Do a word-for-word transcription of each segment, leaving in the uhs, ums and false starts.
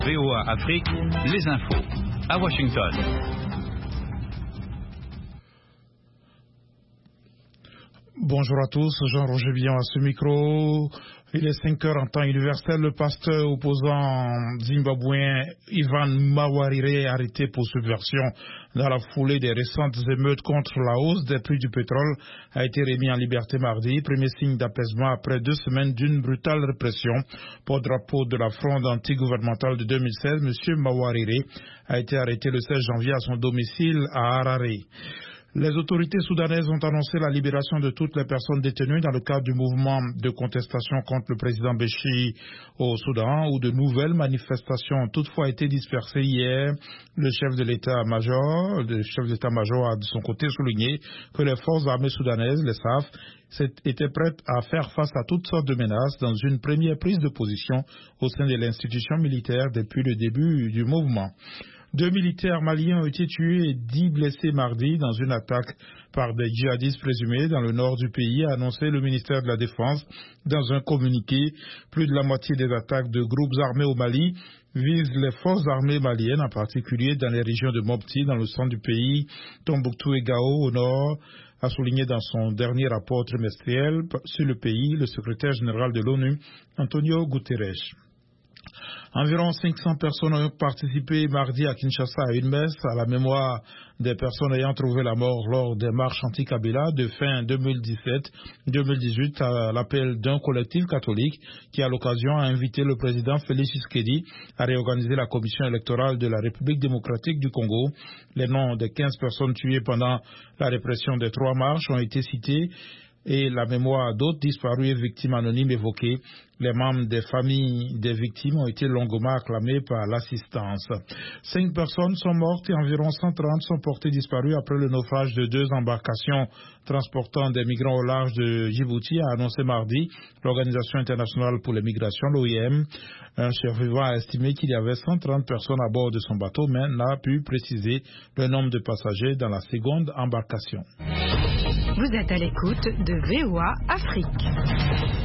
V O A Afrique, les infos. À Washington. Bonjour à tous, Jean-Roger Billon à ce micro. Il est cinq heures en temps universel. Le pasteur opposant zimbabwéen Ivan Mawarire, arrêté pour subversion dans la foulée des récentes émeutes contre la hausse des prix du pétrole, a été remis en liberté mardi. Premier signe d'apaisement après deux semaines d'une brutale répression. Porte-drapeau de la fronde anti-gouvernementale de deux mille seize, M. Mawarire a été arrêté le seize janvier à son domicile à Harare. Les autorités soudanaises ont annoncé la libération de toutes les personnes détenues dans le cadre du mouvement de contestation contre le président Béchi au Soudan, où de nouvelles manifestations ont toutefois été dispersées hier. Le chef de l'état-major, le chef d'état-major a de son côté souligné que les forces armées soudanaises, les S A F, étaient prêtes à faire face à toutes sortes de menaces dans une première prise de position au sein de l'institution militaire depuis le début du mouvement. Deux militaires maliens ont été tués et dix blessés mardi dans une attaque par des djihadistes présumés dans le nord du pays, a annoncé le ministère de la Défense dans un communiqué. Plus de la moitié des attaques de groupes armés au Mali visent les forces armées maliennes, en particulier dans les régions de Mopti, dans le centre du pays, Tombouctou et Gao au nord, a souligné dans son dernier rapport trimestriel sur le pays le secrétaire général de l'ONU, Antonio Guterres. Environ cinq cents personnes ont participé mardi à Kinshasa à une messe à la mémoire des personnes ayant trouvé la mort lors des marches anti-Kabila de fin deux mille dix-sept deux mille dix-huit à l'appel d'un collectif catholique qui, à l'occasion, a invité le président Félix Tshisekedi à réorganiser la commission électorale de la République démocratique du Congo. Les noms des quinze personnes tuées pendant la répression des trois marches ont été cités et la mémoire d'autres disparus et victimes anonymes évoquées. Les membres des familles des victimes ont été longuement acclamés par l'assistance. Cinq personnes sont mortes et environ cent trente sont portées disparues après le naufrage de deux embarcations transportant des migrants au large de Djibouti, a annoncé mardi l'Organisation internationale pour les migrations, l'O I M. Un survivant a estimé qu'il y avait cent trente personnes à bord de son bateau, mais n'a pu préciser le nombre de passagers dans la seconde embarcation. Vous êtes à l'écoute de V O A Afrique.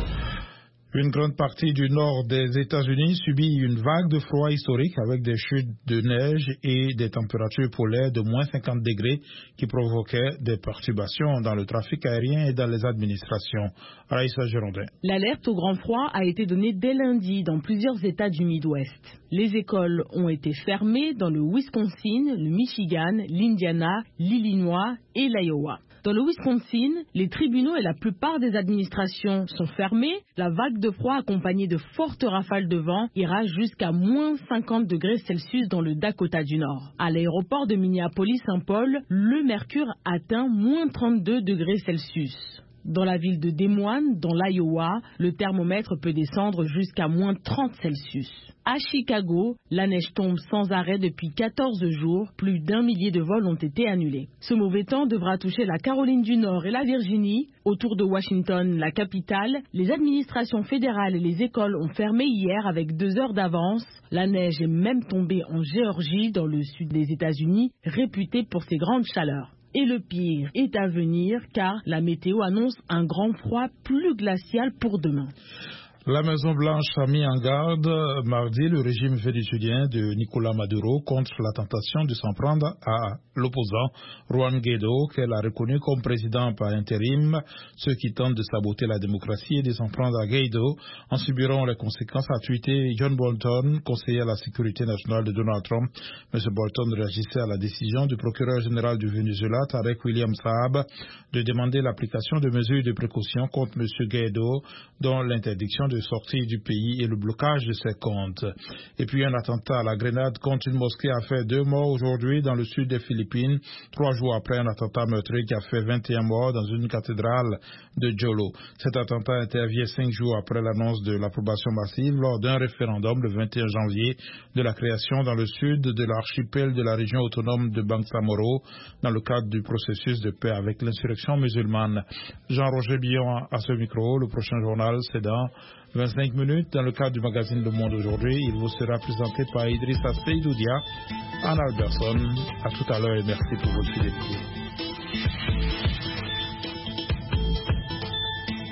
Une grande partie du nord des États-Unis subit une vague de froid historique avec des chutes de neige et des températures polaires de moins cinquante degrés qui provoquaient des perturbations dans le trafic aérien et dans les administrations. Raïssa Girondin. L'alerte au grand froid a été donnée dès lundi dans plusieurs États du Midwest. Les écoles ont été fermées dans le Wisconsin, le Michigan, l'Indiana, l'Illinois et l'Iowa. Dans le Wisconsin, les tribunaux et la plupart des administrations sont fermés. La vague de froid accompagnée de fortes rafales de vent ira jusqu'à moins cinquante degrés Celsius dans le Dakota du Nord. À l'aéroport de Minneapolis-Saint Paul, le mercure atteint moins trente-deux degrés Celsius. Dans la ville de Des Moines, dans l'Iowa, le thermomètre peut descendre jusqu'à moins trente Celsius. À Chicago, la neige tombe sans arrêt depuis quatorze jours. Plus d'un millier de vols ont été annulés. Ce mauvais temps devra toucher la Caroline du Nord et la Virginie. Autour de Washington, la capitale, les administrations fédérales et les écoles ont fermé hier avec deux heures d'avance. La neige est même tombée en Géorgie, dans le sud des États-Unis, réputée pour ses grandes chaleurs. Et le pire est à venir car la météo annonce un grand froid plus glacial pour demain. La Maison-Blanche a mis en garde mardi le régime vénézuélien de Nicolás Maduro contre la tentation de s'en prendre à l'opposant Juan Guaidó, qu'elle a reconnu comme président par intérim. Ceux qui tentent de saboter la démocratie et de s'en prendre à Guaidó en subiront les conséquences, a tweeté John Bolton, conseiller à la sécurité nationale de Donald Trump. M. Bolton réagissait à la décision du procureur général du Venezuela, Tarek William Saab, de demander l'application de mesures de précaution contre M. Guaidó, dont l'interdiction de sortie du pays et le blocage de ses comptes. Et puis un attentat à la grenade contre une mosquée a fait deux morts aujourd'hui dans le sud des Philippines, trois jours après un attentat meurtrier qui a fait vingt et un morts dans une cathédrale de Jolo. Cet attentat intervient cinq jours après l'annonce de l'approbation massive lors d'un référendum le vingt et un janvier de la création dans le sud de l'archipel de la région autonome de Bangsamoro dans le cadre du processus de paix avec l'insurrection musulmane. Jean-Roger Billon à ce micro. Le prochain journal, c'est dans vingt-cinq minutes. Dans le cadre du magazine Le Monde aujourd'hui, il vous sera présenté par Idrissa Seydoudia, Anna Alberson. À tout à l'heure et merci pour votre fidélité.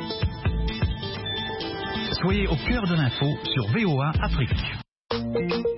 Soyez au cœur de l'info sur V O A Afrique.